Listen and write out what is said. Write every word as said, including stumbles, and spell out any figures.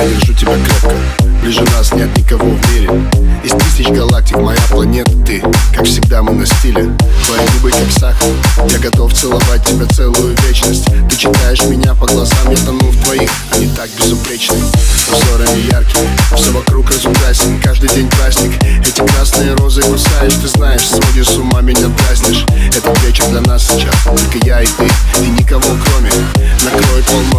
Я держу тебя крепко, ближе нас нет никого в мире. Из тысяч галактик моя планета ты. Как всегда мы на стиле, твои губы как сахар. Я готов целовать тебя целую вечность. Ты читаешь меня по глазам, я тону в твоих. Они так безупречны, узорами яркими. Все вокруг разукрасен, каждый день праздник. Эти красные розы кусаешь, ты знаешь, сводишь с ума, меня дразнишь. Этот вечер для нас сейчас только я и ты, и никого кроме. Накрой полный